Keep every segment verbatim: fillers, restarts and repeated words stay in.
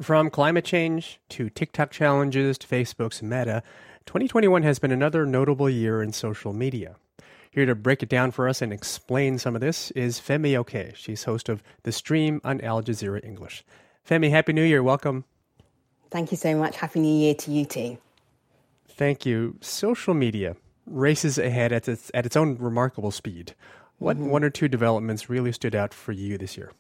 From climate change to TikTok challenges to Facebook's Meta, twenty twenty-one has been another notable year in social media. Here to break it down for us and explain some of this is Femi Oke. She's host of The Stream on Al Jazeera English. Femi, Happy New Year. Welcome. Thank you so much. Happy New Year to you too. Thank you. Social media races ahead at its, at its own remarkable speed. What mm-hmm. one or two developments really stood out for you this year?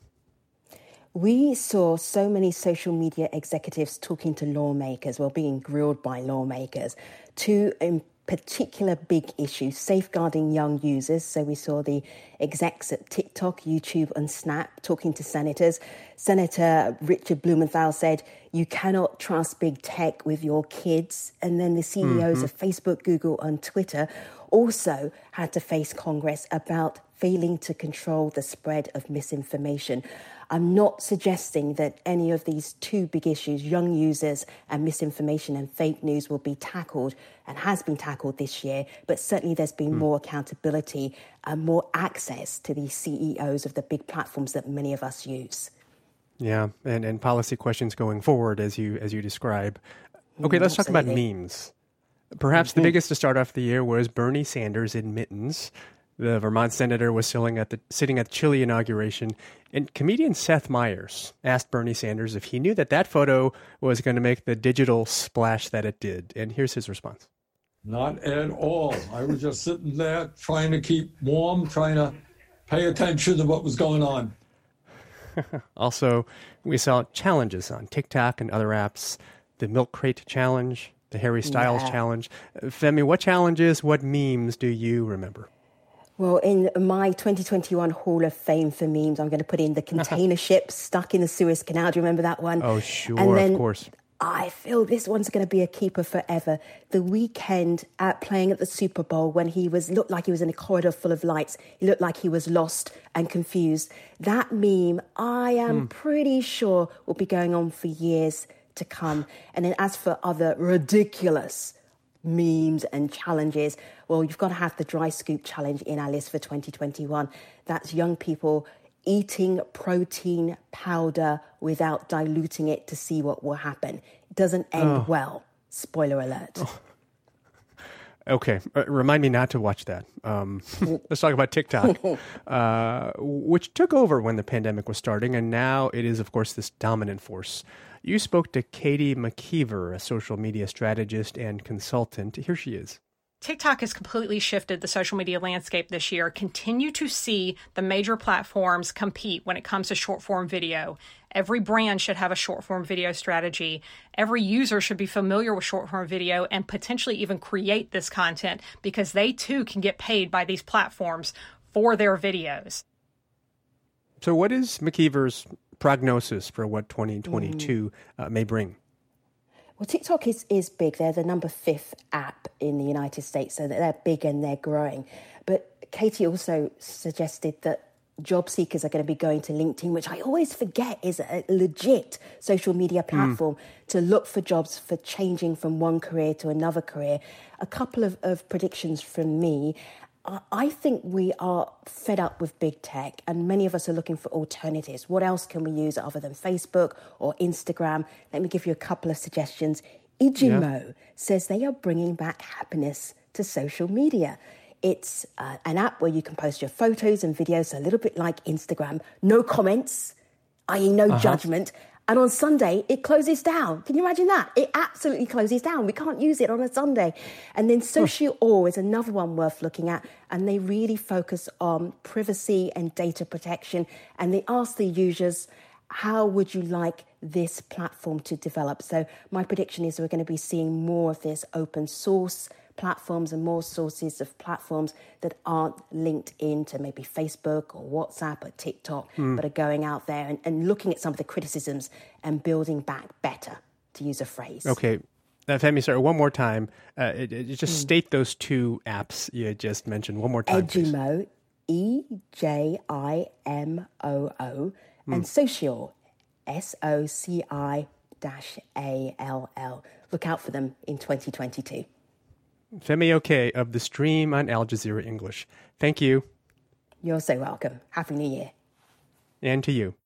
We saw so many social media executives talking to lawmakers, well, being grilled by lawmakers, two in particular big issues, safeguarding young users. So we saw the execs at TikTok, YouTube and Snap talking to senators. Senator Richard Blumenthal said, you cannot trust big tech with your kids. And then the C E Os mm-hmm. of Facebook, Google and Twitter also had to face Congress about failing to control the spread of misinformation. I'm not suggesting that any of these two big issues, young users and misinformation and fake news, will be tackled and has been tackled this year, but certainly there's been mm. more accountability and more access to the C E Os of the big platforms that many of us use. Yeah, and, and policy questions going forward, as you as you describe. Okay, mm, let's absolutely. talk about memes. Perhaps mm-hmm. the biggest to start off the year was Bernie Sanders in mittens. The Vermont senator was sitting at the, sitting at the Chile inauguration, and comedian Seth Meyers asked Bernie Sanders if he knew that that photo was going to make the digital splash that it did. And here's his response. Not at all. I was just sitting there trying to keep warm, trying to pay attention to what was going on. Also, we saw challenges on TikTok and other apps, the Milk Crate Challenge, the Harry Styles yeah. Challenge. Femi, what challenges, what memes do you remember? Well, in my twenty twenty-one Hall of Fame for memes, I'm going to put in the container ship stuck in the Suez Canal. Do you remember that one? Oh, sure, and then of course. I feel this one's going to be a keeper forever. The Weeknd at playing at the Super Bowl when he was looked like he was in a corridor full of lights. He looked like he was lost and confused. That meme, I am mm. pretty sure, will be going on for years to come. And then as for other ridiculous memes and challenges, well, you've got to have the dry scoop challenge in our list for twenty twenty-one. That's young people eating protein powder without diluting it to see what will happen. It doesn't end oh. well. Spoiler alert. Oh. Okay, uh, remind me not to watch that. Um, let's talk about TikTok, uh, which took over when the pandemic was starting, and now it is, of course, this dominant force. You spoke to Katie McKeever, a social media strategist and consultant. Here she is. TikTok has completely shifted the social media landscape this year. Continue to see the major platforms compete when it comes to short-form video. Every brand should have a short-form video strategy. Every user should be familiar with short-form video and potentially even create this content because they too can get paid by these platforms for their videos. So what is McKeever's prognosis for what twenty twenty-two mm. uh, may bring? Well, TikTok is, is big. They're the number fifth app in the United States, so they're big and they're growing. But Katie also suggested that job seekers are going to be going to LinkedIn, which I always forget is a legit social media platform mm. to look for jobs, for changing from one career to another career. A couple of, of predictions from me. I think we are fed up with big tech and many of us are looking for alternatives. What else can we use other than Facebook or Instagram? Let me give you a couple of suggestions. Ijimo yeah. says they are bringing back happiness to social media. It's uh, an app where you can post your photos and videos, a little bit like Instagram. No comments, that is no uh-huh. judgment. And on Sunday, it closes down. Can you imagine that? It absolutely closes down. We can't use it on a Sunday. And then Socialore is another one worth looking at. And they really focus on privacy and data protection. And they ask the users, how would you like this platform to develop? So my prediction is we're going to be seeing more of this open source platforms and more sources of platforms that aren't linked into maybe Facebook or WhatsApp or TikTok, mm. but are going out there and, and looking at some of the criticisms and building back better, to use a phrase. Okay. Uh, Femi, sorry, one more time. Uh, it, it just mm. state those two apps you just mentioned one more time. Ejimo, E J I M O O, mm. and Socialore, S O C I A L L. Look out for them in twenty twenty-two. Femi Oke of The Stream on Al Jazeera English. Thank you. You're so welcome. Happy New Year. And to you.